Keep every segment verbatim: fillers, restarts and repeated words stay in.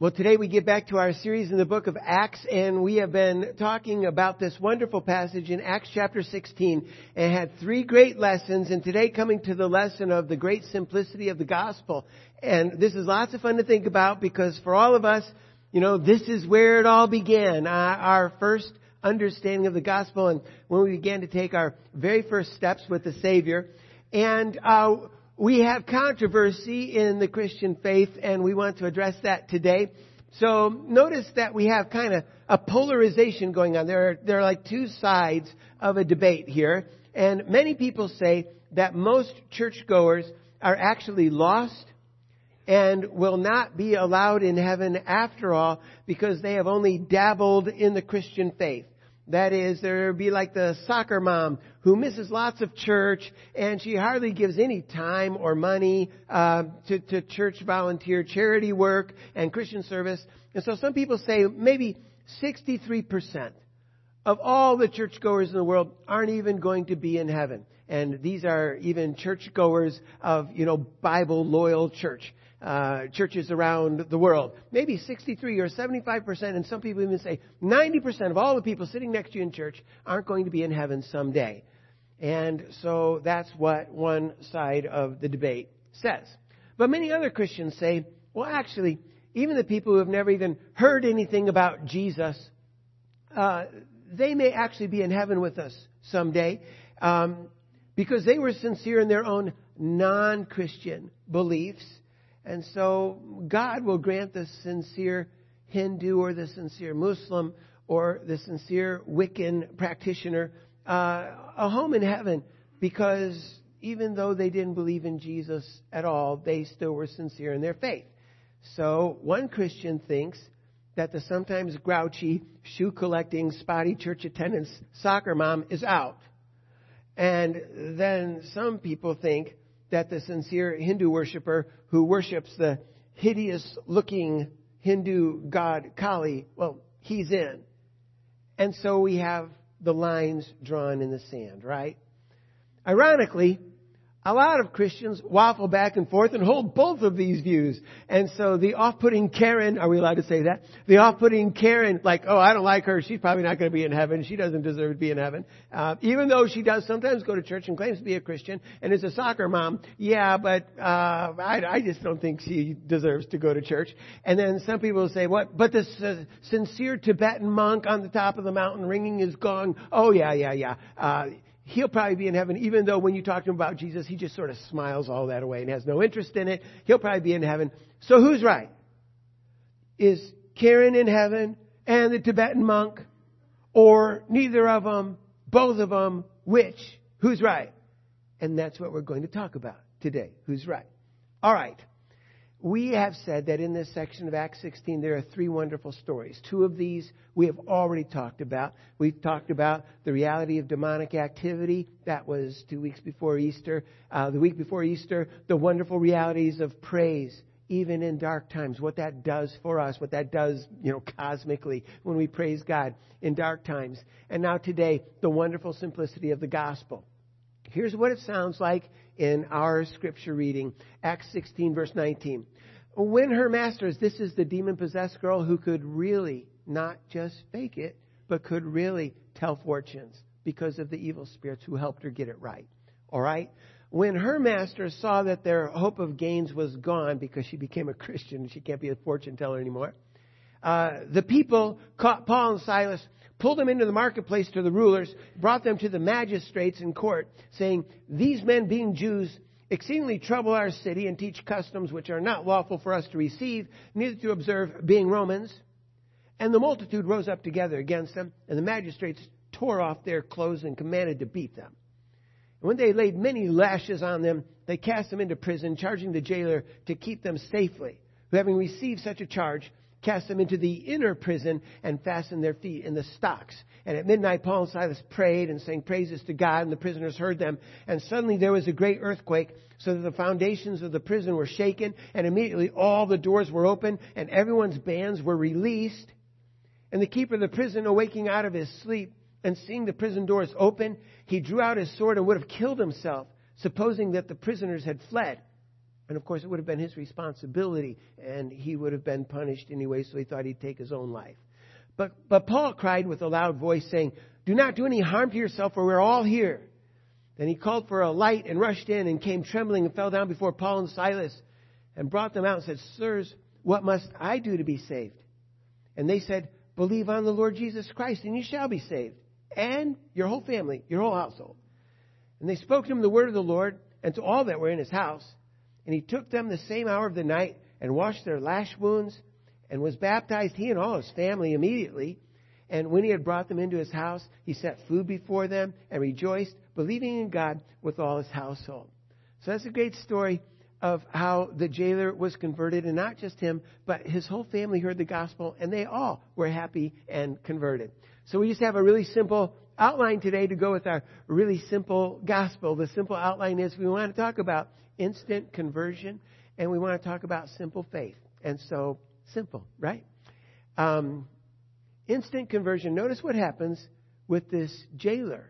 Well, today we get back to our series in the book of Acts, and we have been talking about this wonderful passage in Acts chapter sixteen, and had three great lessons, and today coming to the lesson of the great simplicity of the gospel. And this is lots of fun to think about, because for all of us, you know, this is where it all began, uh, our first understanding of the gospel, and when we began to take our very first steps with the Savior. And uh we have controversy in the Christian faith, and we want to address that today. So notice that we have kind of a polarization going on. There are, there are like two sides of a debate here. And many people say that most churchgoers are actually lost and will not be allowed in heaven after all, because they have only dabbled in the Christian faith. That is, there would be like the soccer mom who misses lots of church, and she hardly gives any time or money uh, to, to church volunteer, charity work, and Christian service. And so some people say maybe sixty-three percent of all the churchgoers in the world aren't even going to be in heaven. And these are even churchgoers of, you know, Bible loyal church. Uh, churches around the world. Maybe sixty-three or seventy-five percent, and some people even say ninety percent of all the people sitting next to you in church aren't going to be in heaven someday. And so that's what one side of the debate says. But many other Christians say, well, actually, even the people who have never even heard anything about Jesus, uh, they may actually be in heaven with us someday, um, because they were sincere in their own non-Christian beliefs. And so God will grant the sincere Hindu or the sincere Muslim or the sincere Wiccan practitioner uh, a home in heaven, because even though they didn't believe in Jesus at all, they still were sincere in their faith. So one Christian thinks that the sometimes grouchy, shoe-collecting, spotty church attendance soccer mom is out. And then some people think that the sincere Hindu worshiper who worships the hideous-looking Hindu god Kali, well, he's in. And so we have the lines drawn in the sand, right? Ironically, a lot of Christians waffle back and forth and hold both of these views. And so the off-putting Karen, are we allowed to say that? The off-putting Karen, like, oh, I don't like her. She's probably not going to be in heaven. She doesn't deserve to be in heaven. Uh, even though she does sometimes go to church and claims to be a Christian and is a soccer mom. Yeah, but uh, I, I just don't think she deserves to go to church. And then some people say, what? But this uh, sincere Tibetan monk on the top of the mountain ringing his gong. Oh, yeah, yeah, yeah. Uh, He'll probably be in heaven, even though when you talk to him about Jesus, he just sort of smiles all that away and has no interest in it. He'll probably be in heaven. So who's right? Is Karen in heaven and the Tibetan monk? Or neither of them, both of them, which? Who's right? And that's what we're going to talk about today. Who's right? All right. We have said that in this section of Acts sixteen, there are three wonderful stories. Two of these we have already talked about. We've talked about the reality of demonic activity. That was two weeks before Easter. Uh, the week before Easter, the wonderful realities of praise, even in dark times, what that does for us, what that does, you know, cosmically when we praise God in dark times. And now today, the wonderful simplicity of the gospel. Here's what it sounds like in our scripture reading, Acts sixteen, verse nineteen. When her masters, this is the demon-possessed girl who could really not just fake it, but could really tell fortunes because of the evil spirits who helped her get it right. All right? When her masters saw that their hope of gains was gone because she became a Christian and she can't be a fortune teller anymore, uh, the people caught Paul and Silas, pulled them into the marketplace to the rulers, brought them to the magistrates in court, saying, these men being Jews exceedingly trouble our city and teach customs which are not lawful for us to receive, neither to observe, being Romans. And the multitude rose up together against them, and the magistrates tore off their clothes and commanded to beat them. And when they laid many lashes on them, they cast them into prison, charging the jailer to keep them safely, who having received such a charge, cast them into the inner prison and fastened their feet in the stocks. And at midnight, Paul and Silas prayed and sang praises to God, and the prisoners heard them. And suddenly there was a great earthquake, so that the foundations of the prison were shaken, and immediately all the doors were open, and everyone's bands were released. And the keeper of the prison, awaking out of his sleep and seeing the prison doors open, he drew out his sword and would have killed himself, supposing that the prisoners had fled. And of course, it would have been his responsibility, and he would have been punished anyway, so he thought he'd take his own life. But, but Paul cried with a loud voice, saying, "Do not do any harm to yourself, for we're all here." Then he called for a light and rushed in and came trembling and fell down before Paul and Silas and brought them out and said, "Sirs, what must I do to be saved?" And they said, "Believe on the Lord Jesus Christ, and you shall be saved, and your whole family, your whole household." And they spoke to him the word of the Lord and to all that were in his house. And he took them the same hour of the night and washed their lash wounds and was baptized, he and all his family, immediately. And when he had brought them into his house, he set food before them and rejoiced, believing in God with all his household. So that's a great story of how the jailer was converted, and not just him, but his whole family heard the gospel, and they all were happy and converted. So we just have a really simple outline today to go with our really simple gospel. The simple outline is we want to talk about instant conversion, and we want to talk about simple faith. And so, simple, right? Um, instant conversion. Notice what happens with this jailer.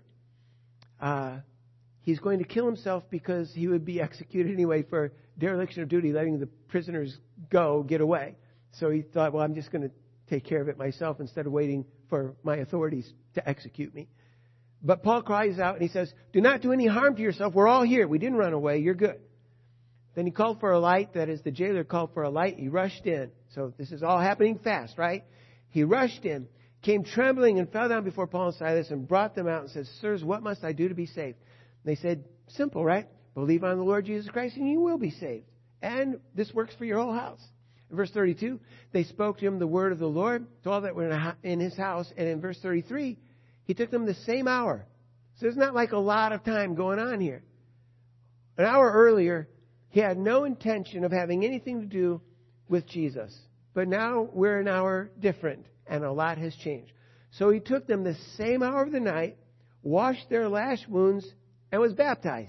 Uh, he's going to kill himself because he would be executed anyway for dereliction of duty, letting the prisoners go, get away. So he thought, well, I'm just going to take care of it myself instead of waiting for my authorities to execute me. But Paul cries out and he says, "Do not do any harm to yourself. We're all here. We didn't run away. You're good." Then he called for a light. That is, the jailer called for a light. He rushed in. So this is all happening fast, right? He rushed in, came trembling and fell down before Paul and Silas and brought them out and said, "Sirs, what must I do to be saved?" And they said, simple, right? Believe on the Lord Jesus Christ and you will be saved. And this works for your whole house. In verse thirty-two, they spoke to him the word of the Lord to all that were in his house. And in verse thirty-three, he took them the same hour. So there's not like a lot of time going on here. An hour earlier, he had no intention of having anything to do with Jesus. But now we're an hour different, and a lot has changed. So he took them the same hour of the night, washed their lash wounds, and was baptized.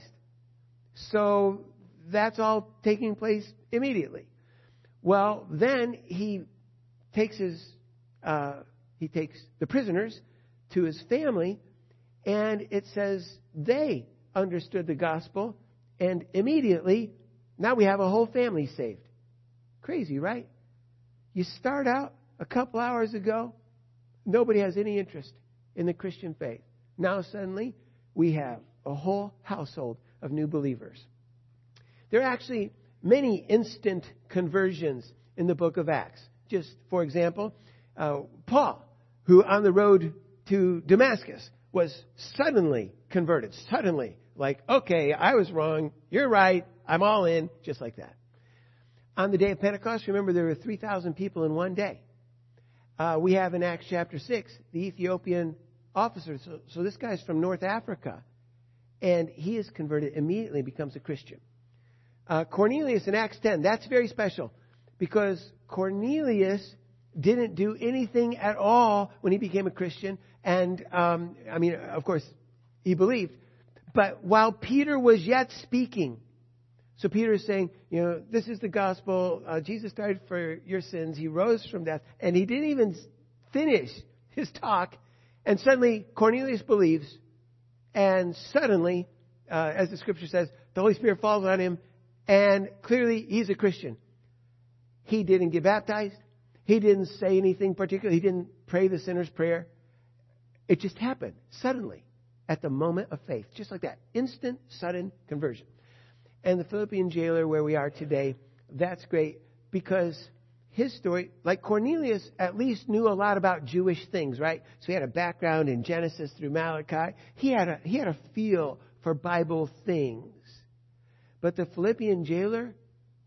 So that's all taking place immediately. Well, then he takes his uh, he takes the prisoners to his family, and it says they understood the gospel, and immediately now we have a whole family saved. Crazy, right? You start out a couple hours ago, nobody has any interest in the Christian faith. Now suddenly we have a whole household of new believers. There are actually many instant conversions in the book of Acts. Just for example, uh, Paul, who on the road to Damascus was suddenly converted. Suddenly. Like, okay, I was wrong. You're right. I'm all in. Just like that. On the day of Pentecost, remember there were three thousand people in one day. Uh, we have in Acts chapter six, the Ethiopian officer. So, so this guy's from North Africa. And he is converted immediately, becomes a Christian. Uh, Cornelius in Acts ten, that's very special. Because Cornelius didn't do anything at all when he became a Christian. And, um, I mean, of course, he believed. But while Peter was yet speaking, so Peter is saying, you know, this is the gospel. Uh, Jesus died for your sins. He rose from death. And he didn't even finish his talk. And suddenly Cornelius believes. And suddenly, uh, as the scripture says, the Holy Spirit falls on him. And clearly he's a Christian. He didn't get baptized. He didn't say anything particular. He didn't pray the sinner's prayer. It just happened suddenly at the moment of faith. Just like that. Instant, sudden conversion. And the Philippian jailer where we are today, that's great because his story, like Cornelius, at least knew a lot about Jewish things, right? So he had a background in Genesis through Malachi. He had a, he had a feel for Bible things. But the Philippian jailer,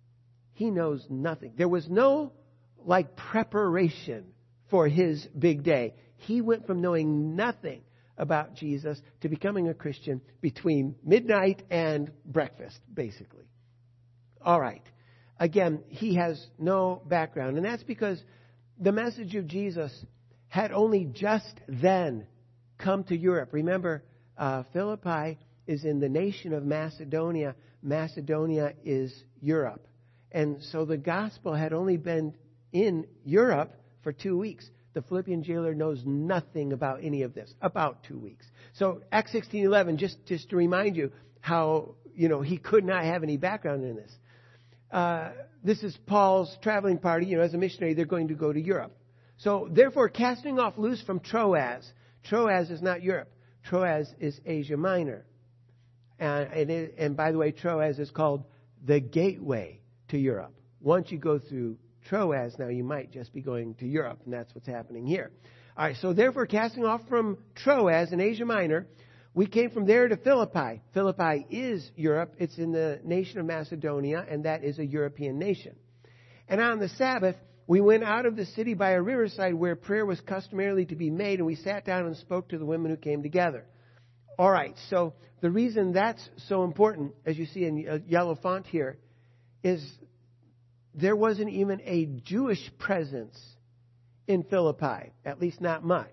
he knows nothing. There was no like preparation for his big day. He went from knowing nothing about Jesus to becoming a Christian between midnight and breakfast, basically. All right. Again, he has no background. And that's because the message of Jesus had only just then come to Europe. Remember, uh, Philippi is in the nation of Macedonia. Macedonia is Europe. And so the gospel had only been in Europe for two weeks. The Philippian jailer knows nothing about any of this. About two weeks. So Acts sixteen eleven, just, just to remind you how, you know, he could not have any background in this. uh, this is Paul's traveling party. You know, as a missionary, they're going to go to Europe. So, therefore, casting off loose from Troas. Troas is not Europe. Troas is Asia Minor. And, and, it, and by the way, Troas is called the gateway to Europe. Once you go through Troas, now you might just be going to Europe, and that's what's happening here. All right, so therefore, casting off from Troas in Asia Minor, we came from there to Philippi. Philippi is Europe. It's in the nation of Macedonia, and that is a European nation. And on the Sabbath, we went out of the city by a riverside where prayer was customarily to be made, and we sat down and spoke to the women who came together. All right, so the reason that's so important, as you see in yellow font here, is there wasn't even a Jewish presence in Philippi, at least not much.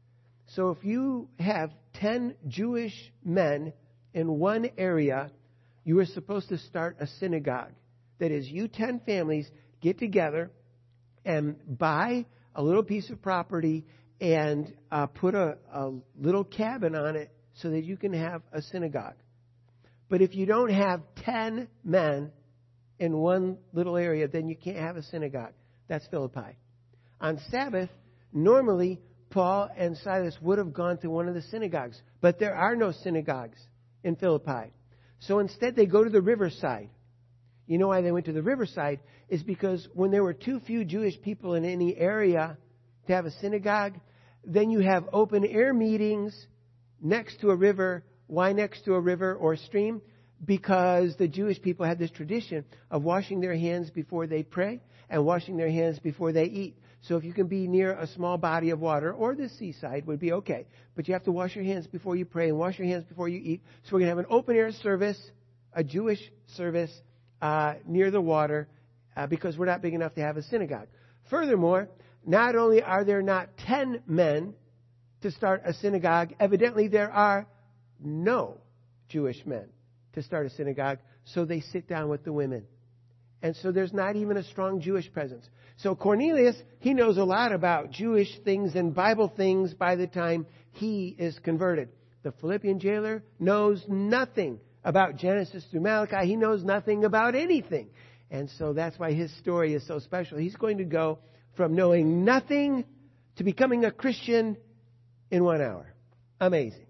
So if you have ten Jewish men in one area, you are supposed to start a synagogue. That is, you ten families get together and buy a little piece of property and uh, put a, a little cabin on it so that you can have a synagogue. But if you don't have ten men in one little area, then you can't have a synagogue. That's Philippi. On Sabbath, normally Paul and Silas would have gone to one of the synagogues, but there are no synagogues in Philippi. So instead they go to the riverside. You know why they went to the riverside? Is because when there were too few Jewish people in any area to have a synagogue, then you have open air meetings next to a river. Why next to a river or stream? Because the Jewish people had this tradition of washing their hands before they pray and washing their hands before they eat. So if you can be near a small body of water, or the seaside would be okay. But you have to wash your hands before you pray and wash your hands before you eat. So we're going to have an open air service, a Jewish service uh, near the water uh, because we're not big enough to have a synagogue. Furthermore, not only are there not ten men to start a synagogue, evidently there are no Jewish men to start a synagogue. So they sit down with the women. And so there's not even a strong Jewish presence. So Cornelius, he knows a lot about Jewish things and Bible things by the time he is converted. The Philippian jailer knows nothing about Genesis through Malachi. He knows nothing about anything. And so that's why his story is so special. He's going to go from knowing nothing to becoming a Christian in one hour. Amazing.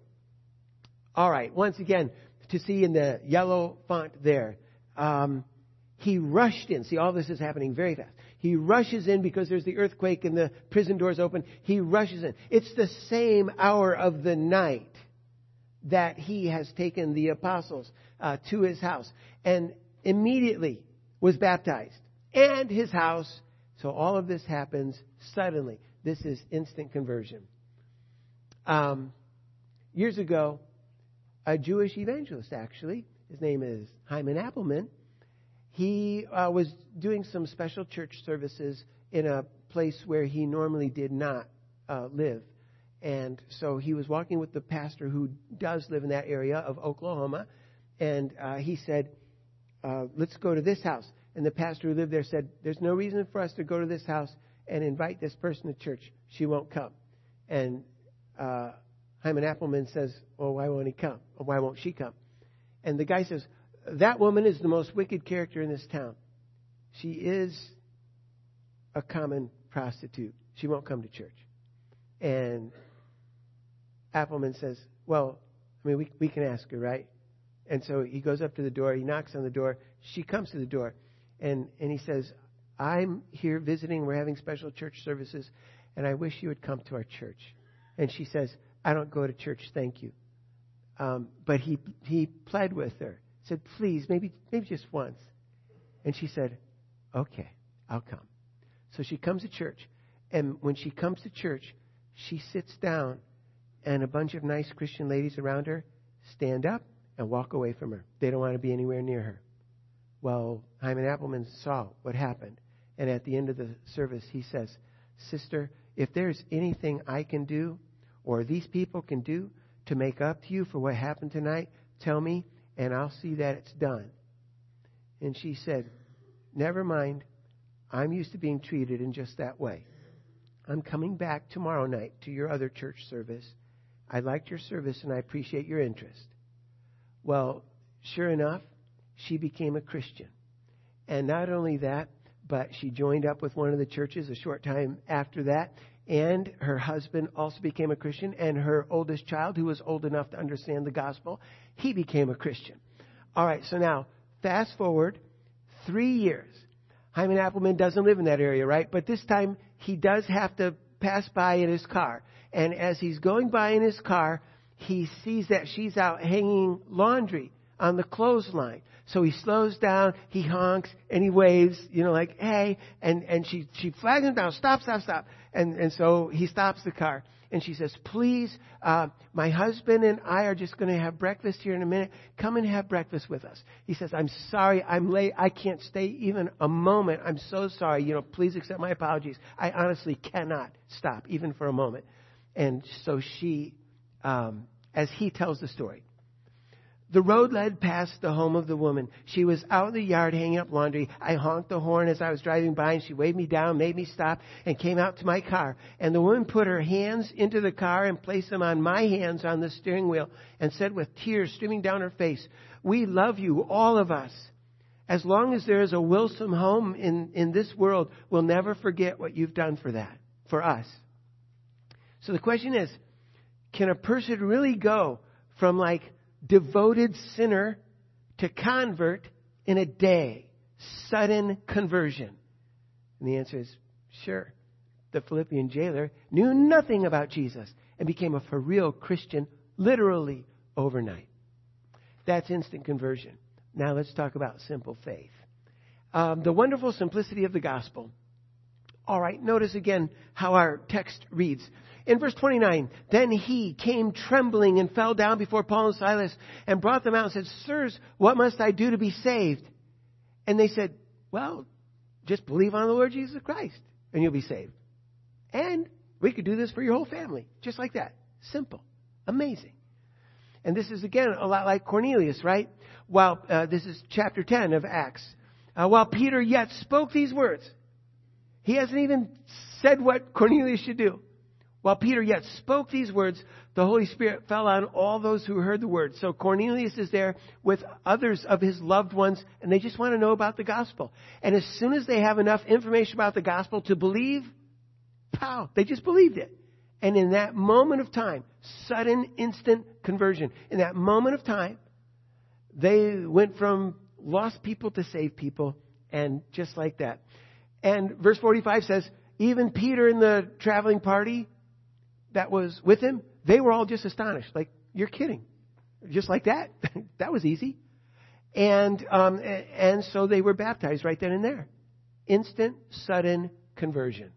All right. Once again, to see in the yellow font there, um, he rushed in. See, all this is happening very fast. He rushes in because there's the earthquake and the prison doors open. He rushes in. It's the same hour of the night that he has taken the apostles uh, to his house and immediately was baptized. And his house. So all of this happens suddenly. This is instant conversion. Um, years ago, a Jewish evangelist, actually, his name is Hyman Appleman, he uh, was doing some special church services in a place where he normally did not uh, live. And so he was walking with the pastor who does live in that area of Oklahoma. And uh, he said, uh, let's go to this house. And the pastor who lived there said, there's no reason for us to go to this house and invite this person to church. She won't come. And uh, Hyman Appleman says, well, why won't he come? Or why won't she come? And the guy says, that woman is the most wicked character in this town. She is a common prostitute. She won't come to church. And Appleman says, well, I mean, we, we can ask her, right? And so he goes up to the door. He knocks on the door. She comes to the door. And, and he says, I'm here visiting. We're having special church services. And I wish you would come to our church. And she says, I don't go to church, thank you. Um, but he he pled with her. Said, please, maybe maybe just once. And she said, okay, I'll come. So she comes to church. And when she comes to church, she sits down and a bunch of nice Christian ladies around her stand up and walk away from her. They don't want to be anywhere near her. Well, Hyman Appleman saw what happened. And at the end of the service, he says, sister, if there's anything I can do or these people can do to make up to you for what happened tonight, tell me. And I'll see that it's done. And she said, never mind. I'm used to being treated in just that way. I'm coming back tomorrow night to your other church service. I liked your service and I appreciate your interest. Well, sure enough, she became a Christian. And not only that, but she joined up with one of the churches a short time after that. And her husband also became a Christian. And her oldest child, who was old enough to understand the gospel, he became a Christian. All right, so now, fast forward three years. Hyman Appleman doesn't live in that area, right? But this time, he does have to pass by in his car. And as he's going by in his car, he sees that she's out hanging laundry on the clothesline. So he slows down, he honks, and he waves, you know, like, hey. And, and she, she flags him down, stop, stop, stop. And, and so he stops the car. And she says, please, uh, my husband and I are just going to have breakfast here in a minute. Come and have breakfast with us. He says, I'm sorry, I'm late. I can't stay even a moment. I'm so sorry. You know, please accept my apologies. I honestly cannot stop even for a moment. And so she, um, as he tells the story, the road led past the home of the woman. She was out in the yard hanging up laundry. I honked the horn as I was driving by, and she waved me down, made me stop, and came out to my car. And the woman put her hands into the car and placed them on my hands on the steering wheel and said with tears streaming down her face, we love you, all of us. As long as there is a Wilson home in, in this world, we'll never forget what you've done for that, for us. So the question is, can a person really go from like devoted sinner to convert in a day? Sudden conversion. And the answer is sure. The Philippian jailer knew nothing about Jesus and became a for real Christian literally overnight. That's instant conversion. Now let's talk about simple faith. Um, the wonderful simplicity of the gospel. All right, notice again how our text reads. In verse twenty-nine, then he came trembling and fell down before Paul and Silas and brought them out and said, sirs, what must I do to be saved? And they said, well, just believe on the Lord Jesus Christ and you'll be saved. And we could do this for your whole family. Just like that. Simple. Amazing. And this is, again, a lot like Cornelius, right? While uh, this is chapter ten of Acts. Uh, while Peter yet spoke these words, he hasn't even said what Cornelius should do. While Peter yet spoke these words, the Holy Spirit fell on all those who heard the word. So Cornelius is there with others of his loved ones, and they just want to know about the gospel. And as soon as they have enough information about the gospel to believe, pow, they just believed it. And in that moment of time, sudden, instant conversion. In that moment of time, they went from lost people to saved people, and just like that. And verse forty-five says, even Peter and the traveling party that was with him, they were all just astonished. Like, you're kidding. Just like that? That was easy. And um, and so they were baptized right then and there. Instant, sudden conversion.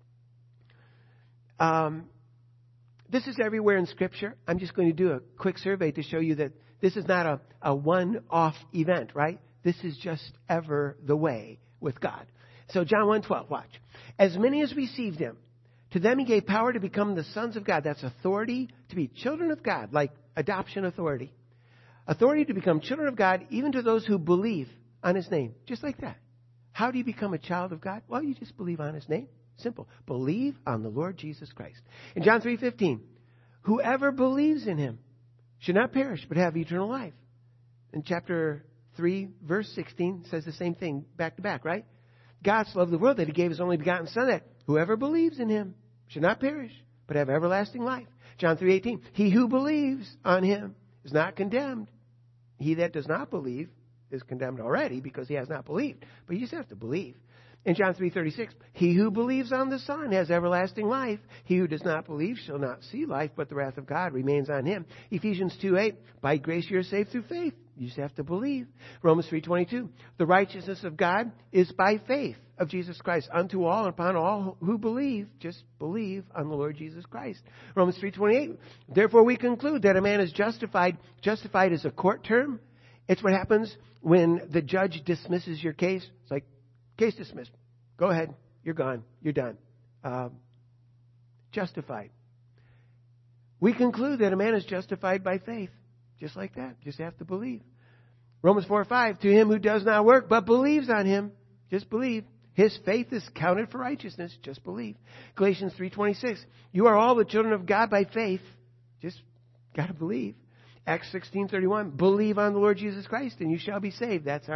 Um, this is everywhere in Scripture. I'm just going to do a quick survey to show you that this is not a, a one-off event, right? This is just ever the way with God. So John one twelve, watch. As many as received him, to them he gave power to become the sons of God. That's authority to be children of God, like adoption authority. Authority to become children of God, even to those who believe on his name. Just like that. How do you become a child of God? Well, you just believe on his name. Simple. Believe on the Lord Jesus Christ. In John three fifteen, whoever believes in him should not perish, but have eternal life. In chapter three, verse sixteen, says the same thing back to back, right? God so loved the world that he gave his only begotten Son, that whoever believes in him should not perish, but have everlasting life. John three eighteen, he who believes on him is not condemned. He that does not believe is condemned already because he has not believed. But you just have to believe. In John three thirty-six, he who believes on the Son has everlasting life. He who does not believe shall not see life, but the wrath of God remains on him. Ephesians two eight, by grace you are saved through faith. You just have to believe. Romans three twenty-two, the righteousness of God is by faith of Jesus Christ unto all and upon all who believe. Just believe on the Lord Jesus Christ. Romans three twenty-eight, therefore we conclude that a man is justified. Justified is a court term. It's what happens when the judge dismisses your case. It's like, case dismissed. Go ahead. You're gone. You're done. Um, justified. We conclude that a man is justified by faith. Just like that. Just have to believe. Romans four five, to him who does not work but believes on him. Just believe. His faith is counted for righteousness. Just believe. Galatians three twenty-six, you are all the children of God by faith. Just got to believe. Acts sixteen thirty-one, believe on the Lord Jesus Christ and you shall be saved. That's our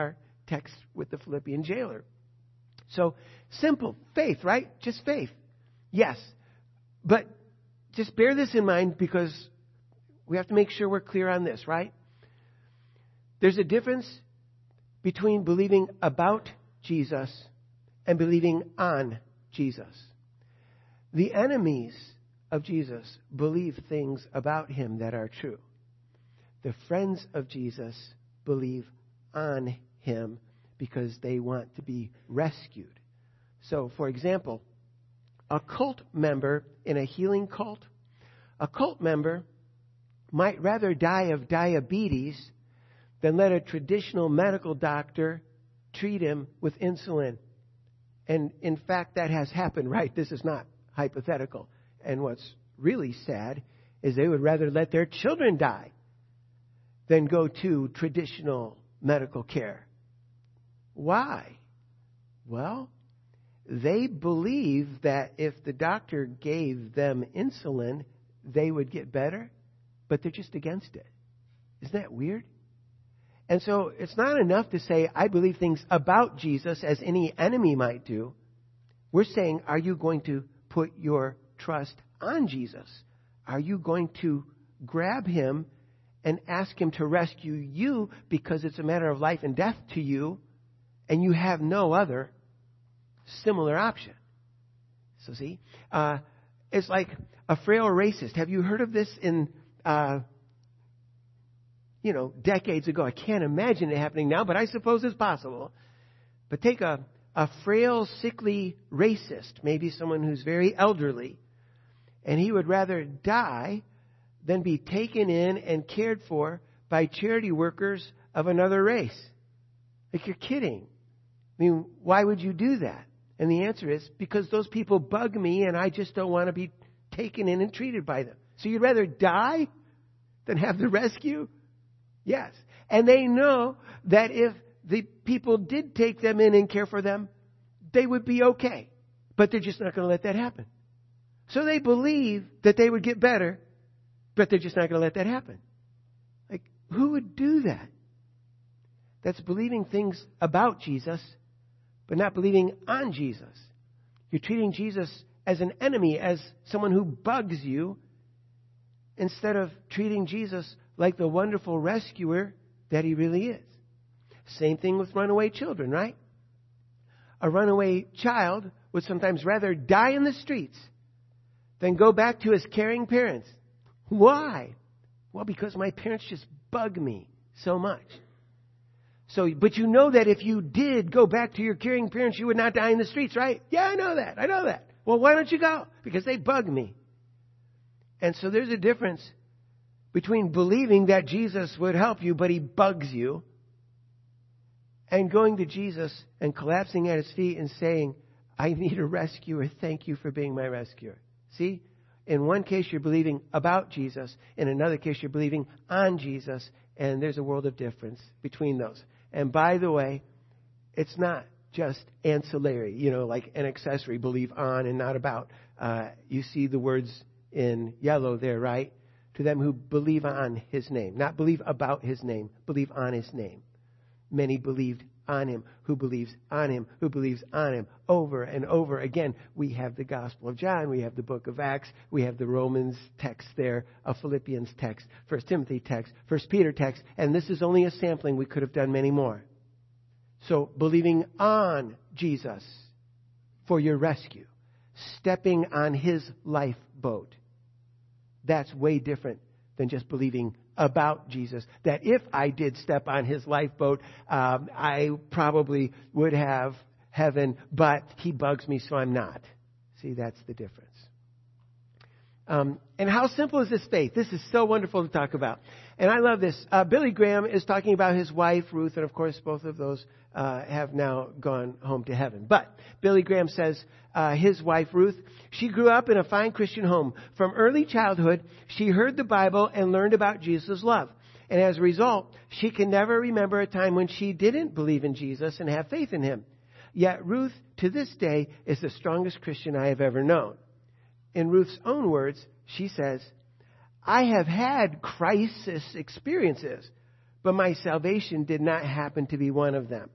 text with the Philippian jailer. So simple faith, right? Just faith. Yes. But just bear this in mind because we have to make sure we're clear on this, right? There's a difference between believing about Jesus and believing on Jesus. The enemies of Jesus believe things about him that are true. The friends of Jesus believe on him because they want to be rescued. So, for example, a cult member in a healing cult, a cult member might rather die of diabetes than let a traditional medical doctor treat him with insulin. And in fact, that has happened, right? This is not hypothetical. And what's really sad is they would rather let their children die than go to traditional medical care. Why? Well, they believe that if the doctor gave them insulin, they would get better, but they're just against it. Isn't that weird? And so it's not enough to say, I believe things about Jesus as any enemy might do. We're saying, are you going to put your trust on Jesus? Are you going to grab him and ask him to rescue you because it's a matter of life and death to you and you have no other similar option? So see, uh, it's like a frail racist. Have you heard of this in, uh, you know, decades ago? I can't imagine it happening now, but I suppose it's possible. But take a, a frail, sickly racist, maybe someone who's very elderly, and he would rather die than be taken in and cared for by charity workers of another race. Like, you're kidding. I mean, why would you do that? And the answer is, because those people bug me and I just don't want to be taken in and treated by them. So you'd rather die than have the rescue? Yes. And they know that if the people did take them in and care for them, they would be okay. But they're just not going to let that happen. So they believe that they would get better, but they're just not going to let that happen. Like, who would do that? That's believing things about Jesus, but not believing on Jesus. You're treating Jesus as an enemy, as someone who bugs you, instead of treating Jesus like the wonderful rescuer that he really is. Same thing with runaway children, right? A runaway child would sometimes rather die in the streets than go back to his caring parents. Why? Well, because my parents just bug me so much. So, but you know that if you did go back to your caring parents, you would not die in the streets, right? Yeah, I know that. I know that. Well, why don't you go? Because they bug me. And so there's a difference between believing that Jesus would help you, but he bugs you, and going to Jesus and collapsing at his feet and saying, I need a rescuer. Thank you for being my rescuer. See? In one case, you're believing about Jesus. In another case, you're believing on Jesus. And there's a world of difference between those. And by the way, it's not just ancillary, you know, like an accessory, believe on and not about. Uh, you see the words in yellow there, right? To them who believe on his name. Not believe about his name, believe on his name. Many believed on him, who believes on him, who believes on him. Over and over again, we have the Gospel of John, we have the book of Acts, we have the Romans text there, a Philippians text, First Timothy text, First Peter text, and this is only a sampling. We could have done many more. So, believing on Jesus for your rescue, stepping on his lifeboat, that's way different than just believing about Jesus, that if I did step on his lifeboat, um, I probably would have heaven, but he bugs me, so I'm not. See, that's the difference. Um, and how simple is this faith? This is so wonderful to talk about. And I love this. Uh, Billy Graham is talking about his wife, Ruth, and of course both of those uh, have now gone home to heaven. But Billy Graham says uh, his wife, Ruth, she grew up in a fine Christian home. From early childhood, she heard the Bible and learned about Jesus' love. And as a result, she can never remember a time when she didn't believe in Jesus and have faith in him. Yet Ruth, to this day, is the strongest Christian I have ever known. In Ruth's own words, she says, I have had crisis experiences, but my salvation did not happen to be one of them.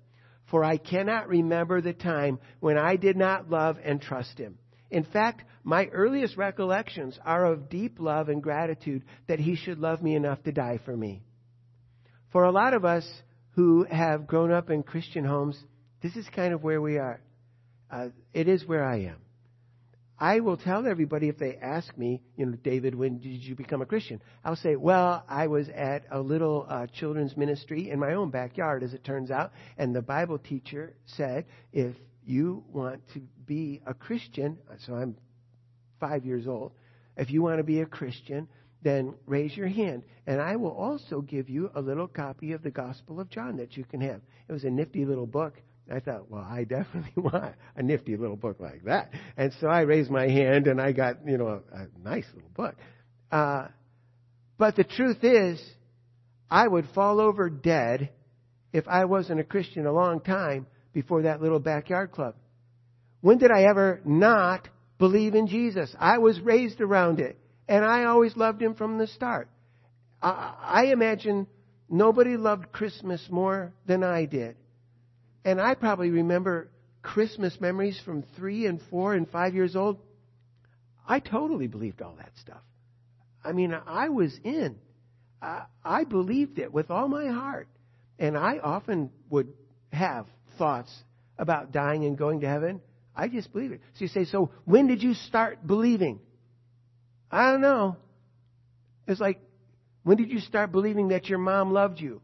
For I cannot remember the time when I did not love and trust him. In fact, my earliest recollections are of deep love and gratitude that he should love me enough to die for me. For a lot of us who have grown up in Christian homes, this is kind of where we are. Uh, it is where I am. I will tell everybody if they ask me, you know, David, when did you become a Christian? I'll say, well, I was at a little uh, children's ministry in my own backyard, as it turns out. And the Bible teacher said, if you want to be a Christian, so I'm five years old, if you want to be a Christian, then raise your hand. And I will also give you a little copy of the Gospel of John that you can have. It was a nifty little book. I thought, well, I definitely want a nifty little book like that. And so I raised my hand and I got, you know, a, a nice little book. Uh, but the truth is, I would fall over dead if I wasn't a Christian a long time before that little backyard club. When did I ever not believe in Jesus? I was raised around it. And I always loved him from the start. I, I imagine nobody loved Christmas more than I did. And I probably remember Christmas memories from three and four and five years old. I totally believed all that stuff. I mean, I was in. I, I believed it with all my heart. And I often would have thoughts about dying and going to heaven. I just believe it. So you say, so when did you start believing? I don't know. It's like, when did you start believing that your mom loved you?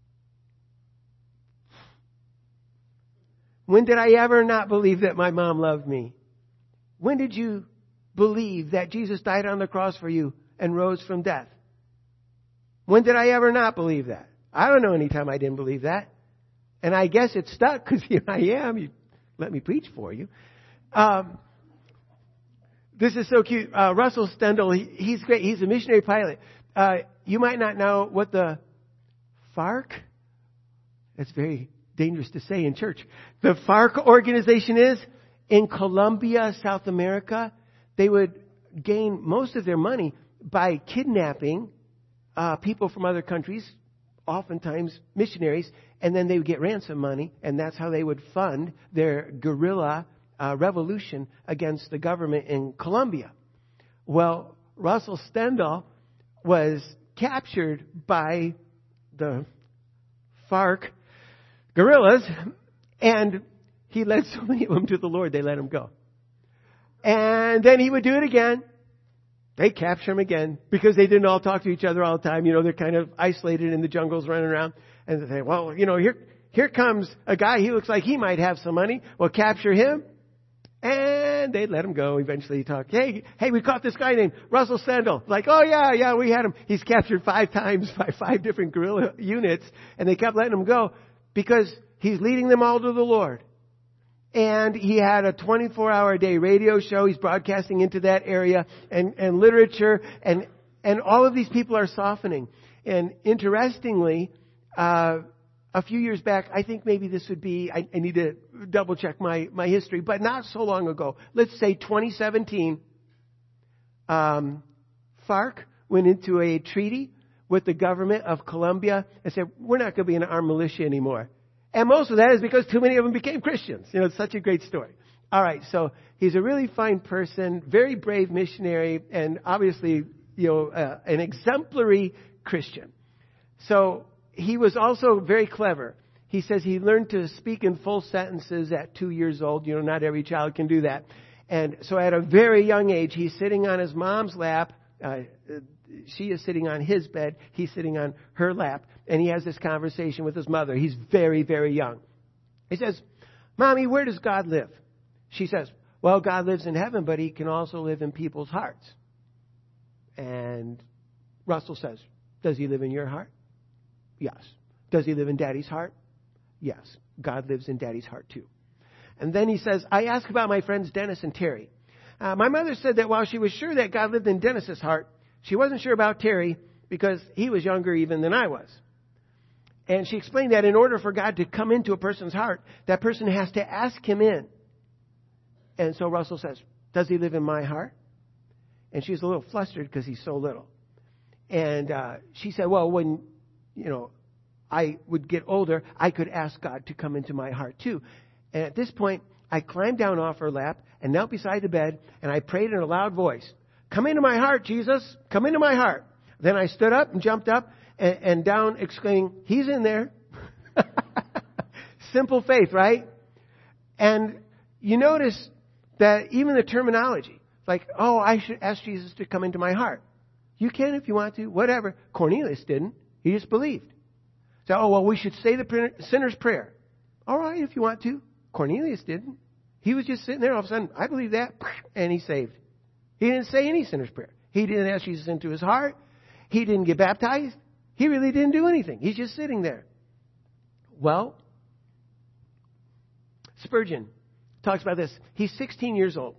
When did I ever not believe that my mom loved me? When did you believe that Jesus died on the cross for you and rose from death? When did I ever not believe that? I don't know any time I didn't believe that. And I guess it stuck because here I am. You let me preach for you. Um, this is so cute. Uh, Russell Stendhal, he, he's great. He's a missionary pilot. Uh, you might not know what the FARC, that's very dangerous to say in church. The FARC organization is in Colombia, South America. They would gain most of their money by kidnapping uh, people from other countries, oftentimes missionaries, and then they would get ransom money, and that's how they would fund their guerrilla uh, revolution against the government in Colombia. Well, Russell Stendhal was captured by the FARC guerrillas, and he led so many of them to the Lord, they let him go. And then he would do it again. They capture him again because they didn't all talk to each other all the time. You know, they're kind of isolated in the jungles running around. And they say, well, you know, here, here comes a guy. He looks like he might have some money. We'll capture him. And they'd let him go. Eventually he talked, hey, hey, we caught this guy named Russell Stendhal. Like, oh yeah, yeah, we had him. He's captured five times by five different guerrilla units. And they kept letting him go because he's leading them all to the Lord. And he had a twenty-four hour a day radio show. He's broadcasting into that area and, and literature. And, and all of these people are softening. And interestingly, uh, a few years back, I think maybe this would be, I, I need to double check my, my history, but not so long ago. Let's say twenty seventeen, um, FARC went into a treaty with the government of Colombia and said, we're not going to be an armed militia anymore. And most of that is because too many of them became Christians. You know, it's such a great story. All right, so he's a really fine person, very brave missionary, and obviously, you know, uh, an exemplary Christian. So he was also very clever. He says he learned to speak in full sentences at two years old. You know, not every child can do that. And so at a very young age, he's sitting on his mom's lap. Uh, she is sitting on his bed. He's sitting on her lap. And he has this conversation with his mother. He's very, very young. He says, Mommy, where does God live? She says, well, God lives in heaven, but he can also live in people's hearts. And Russell says, does he live in your heart? Yes. Does he live in Daddy's heart? Yes. God lives in Daddy's heart too. And then he says, I asked about my friends Dennis and Terry. Uh, my mother said that while she was sure that God lived in Dennis's heart, she wasn't sure about Terry because he was younger even than I was. And she explained that in order for God to come into a person's heart, that person has to ask him in. And so Russell says, does he live in my heart? And she's a little flustered because he's so little. And uh, she said, well, when, you know, I would get older, I could ask God to come into my heart too. And at this point, I climbed down off her lap and knelt beside the bed, and I prayed in a loud voice, "Come into my heart, Jesus. Come into my heart." Then I stood up and jumped up and, and down, exclaiming, "He's in there." Simple faith, right? And you notice that even the terminology, like, oh, I should ask Jesus to come into my heart. You can if you want to, whatever. Cornelius didn't. He just believed. So, oh, well, we should say the sinner's prayer. All right, if you want to. Cornelius didn't. He was just sitting there. All of a sudden, I believe that, and he's saved. He didn't say any sinner's prayer. He didn't ask Jesus into his heart. He didn't get baptized. He really didn't do anything. He's just sitting there. Well, Spurgeon talks about this. He's sixteen years old.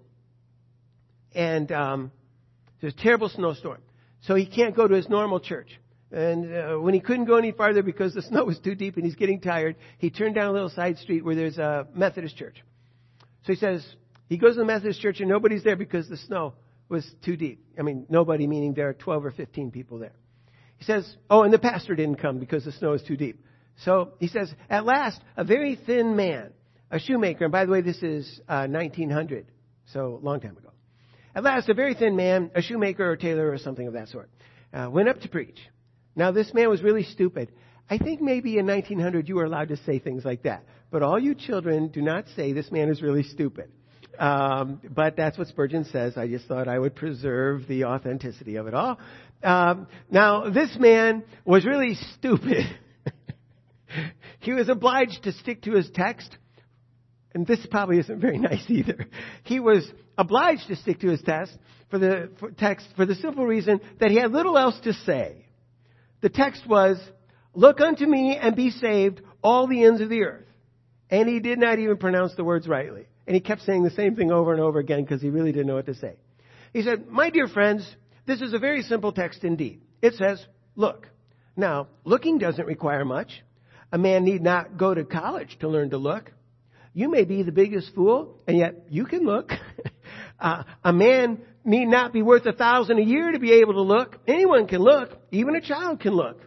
And um, there's a terrible snowstorm. So he can't go to his normal church. And uh, when he couldn't go any farther because the snow was too deep and he's getting tired, he turned down a little side street where there's a Methodist church. So he says, he goes to the Methodist church and nobody's there because the snow was too deep. I mean, nobody meaning there are twelve or fifteen people there. He says, oh, and the pastor didn't come because the snow is too deep. So he says, at last, a very thin man, a shoemaker, and by the way, this is uh, nineteen hundred, so a long time ago. At last, a very thin man, a shoemaker or tailor or something of that sort, uh, went up to preach. Now, this man was really stupid. I think maybe in nineteen hundred you were allowed to say things like that. But all you children, do not say this man is really stupid. Um, but that's what Spurgeon says. I just thought I would preserve the authenticity of it all. Um, now, this man was really stupid. He was obliged to stick to his text. And this probably isn't very nice either. He was obliged to stick to his text for the for text for the simple reason that he had little else to say. The text was, "Look unto me and be saved, all the ends of the earth." And he did not even pronounce the words rightly. And he kept saying the same thing over and over again because he really didn't know what to say. He said, "My dear friends, this is a very simple text indeed. It says, look." Now, looking doesn't require much. A man need not go to college to learn to look. You may be the biggest fool, and yet you can look. uh, a man need not be worth a thousand a year to be able to look. Anyone can look. Even a child can look.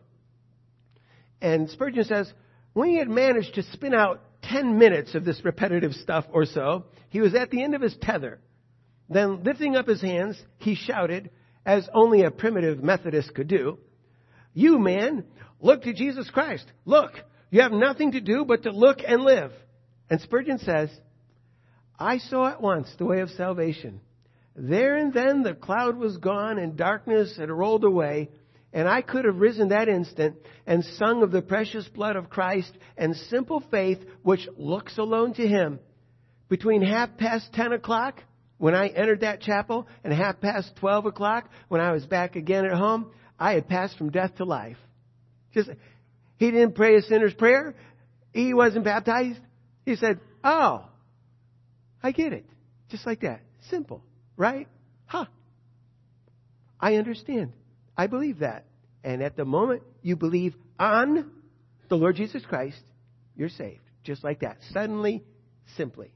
And Spurgeon says, when he had managed to spin out ten minutes of this repetitive stuff or so, he was at the end of his tether. Then, lifting up his hands, he shouted, as only a primitive Methodist could do, "You, man, look to Jesus Christ. Look, you have nothing to do but to look and live." And Spurgeon says, "I saw at once the way of salvation. There and then the cloud was gone and darkness had rolled away, and I could have risen that instant and sung of the precious blood of Christ and simple faith which looks alone to Him. Between half past ten o'clock when I entered that chapel and half past twelve o'clock when I was back again at home, I had passed from death to life." Just, he didn't pray a sinner's prayer. He wasn't baptized. He said, "Oh, I get it." Just like that. Simple, right? Huh. I understand. I believe that. And at the moment you believe on the Lord Jesus Christ, you're saved. Just like that. Suddenly, simply.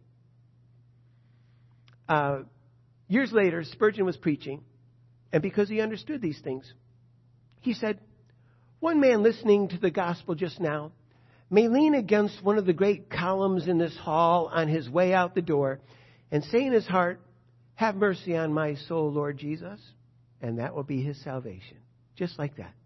Uh, years later, Spurgeon was preaching, and because he understood these things, he said, "One man listening to the gospel just now may lean against one of the great columns in this hall on his way out the door and say in his heart, 'Have mercy on my soul, Lord Jesus,' and that will be his salvation." Just like that.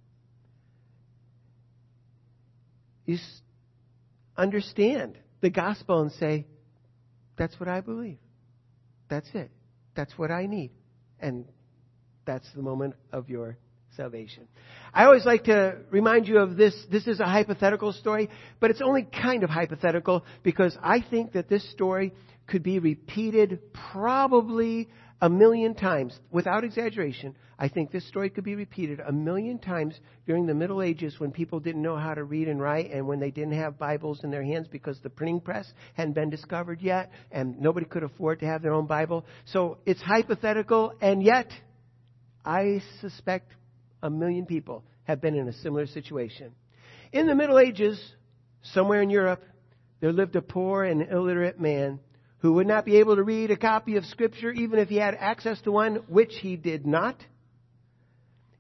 You understand the gospel and say, "That's what I believe. That's it. That's what I need." And that's the moment of your salvation. I always like to remind you of this. This is a hypothetical story, but it's only kind of hypothetical because I think that this story could be repeated probably a million times. Without exaggeration, I think this story could be repeated a million times during the Middle Ages when people didn't know how to read and write and when they didn't have Bibles in their hands because the printing press hadn't been discovered yet and nobody could afford to have their own Bible. So it's hypothetical, and yet I suspect a million people have been in a similar situation. In the Middle Ages, somewhere in Europe, there lived a poor and illiterate man who would not be able to read a copy of Scripture even if he had access to one, which he did not.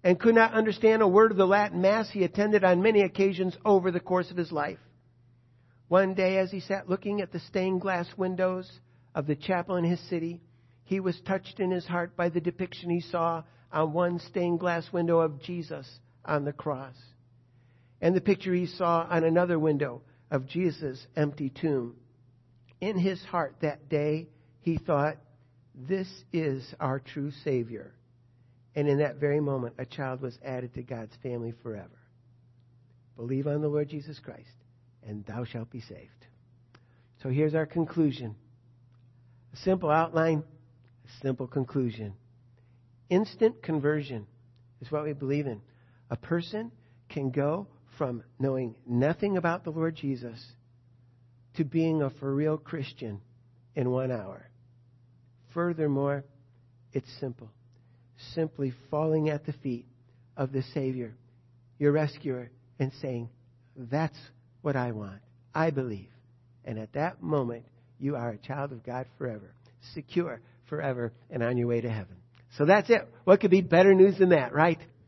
and could not understand a word of the Latin Mass he attended on many occasions over the course of his life. One day, as he sat looking at the stained glass windows of the chapel in his city, he was touched in his heart by the depiction he saw on one stained glass window of Jesus on the cross, and the picture he saw on another window of Jesus' empty tomb. In his heart that day, he thought, "This is our true Savior." And in that very moment, a child was added to God's family forever. Believe on the Lord Jesus Christ, and thou shalt be saved. So here's our conclusion. A simple outline, a simple conclusion. Instant conversion is what we believe in. A person can go from knowing nothing about the Lord Jesus to being a for real Christian in one hour. Furthermore, it's simple. Simply falling at the feet of the Savior, your rescuer, and saying, "That's what I want. I believe." And at that moment, you are a child of God forever, secure forever, and on your way to heaven. So that's it. What could be better news than that, right?